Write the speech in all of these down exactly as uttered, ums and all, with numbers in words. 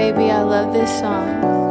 baby, I love this song.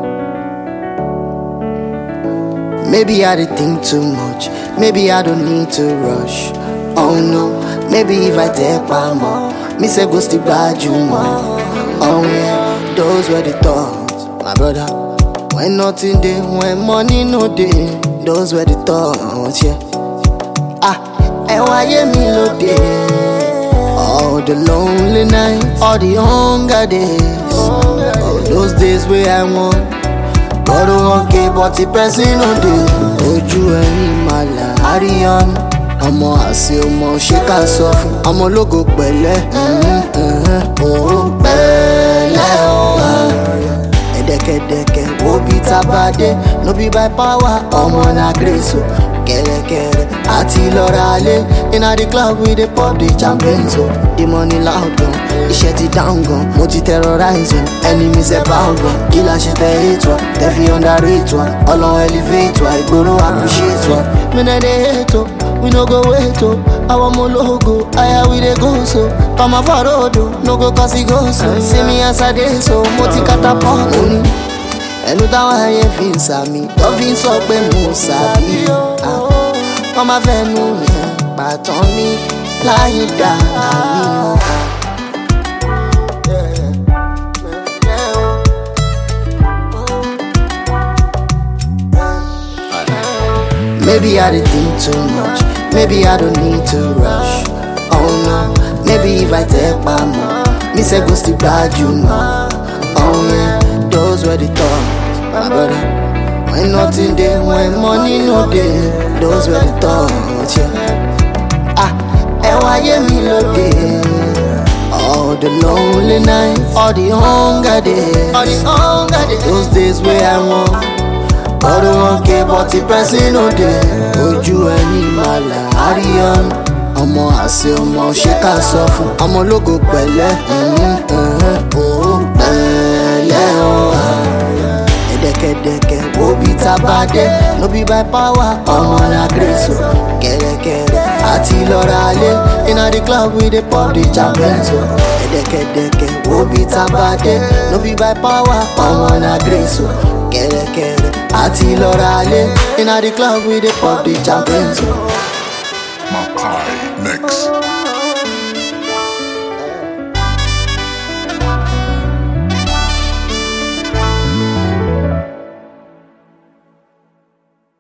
Maybe I did think too much. Maybe I don't need to rush. Oh no, maybe if I take my more, me say go still bad you more. Oh yeah, those were the thoughts, my brother. When nothing day, when money no day, those were the thoughts, yeah. Ah, and why you me lo day? All the lonely nights, all the hunger days, all those days where I want. God don't want care, but the person no day. Ojú ẹ̀yin máa là Arian. Ọmọ àṣẹ ọmọ ṣé ká sọ fún. Ọmọ ológo pẹ̀lẹ́. Owó pẹ̀lẹ́ o. Ẹ̀dẹ̀kẹ̀dẹ̀kẹ̀ wo bí tabade. No be by power, ọmọ na grace o. Kẹ̀rẹ̀kẹ̀rẹ̀ àti lọ́ra alẹ́. Inna the club we dey pop the champagne so. The money loud gan, iṣẹ́ ti down gan. Mo ti terrorize wọn, enemies ẹ̀ bá gan. Kí la ṣe tẹ hate wa, tẹ fi underrate wa. Ọlọ́run elevate wa, ìgboro appreciate wa. Mi nà dey hate o, we no go wait o. Àwọn ọmọ ológo, aya we dey go so. Tọmọ fọ́rọ̀dọ̀, no go cause e go so. See me as I dey so, mo ti catapult. Ẹnu táwọn ayé fi ń sàmì, tó fi ń sọ pé mo sàbí. Wọ́n máa fẹ́nu yẹn pàtàn mi láyé dá àmì ọ̀gá. Maybe I did think too much, maybe I don't need to rush. Oh no, maybe if I take my more, me say go still bad you more. Oh yeah, those were the thoughts, my brother. When nothing day, when money no day, those were the thoughts, yeah. Ah, and why you me lo day? All the lonely nights, all the hunger days, all the hunger days. Those days where I want. God don't want care, but the person no day. Ojú ẹ̀yin máa là Arian. Ọmọ àṣẹ ọmọ ṣé ká sọ fún. Ọmọ ológo pẹ̀lẹ́. Owó pẹ̀lẹ́ o. Ẹ̀dẹ̀kẹ̀dẹ̀kẹ̀ wo bí tabade. No be by power, ọmọ na grace o. Kẹ̀rẹ̀kẹ̀rẹ̀ àti lọ́ra alẹ́. Inna the club we dey pop the champagne so. Ẹ̀dẹ̀kẹ̀dẹ̀kẹ̀ wo bí tabade. No be by power, ọmọ na grace o. Kẹ̀rẹ̀kẹ̀rẹ̀ àti lọ́ra alẹ́. Inna the club we dey pop the champagne so. Makai Mix.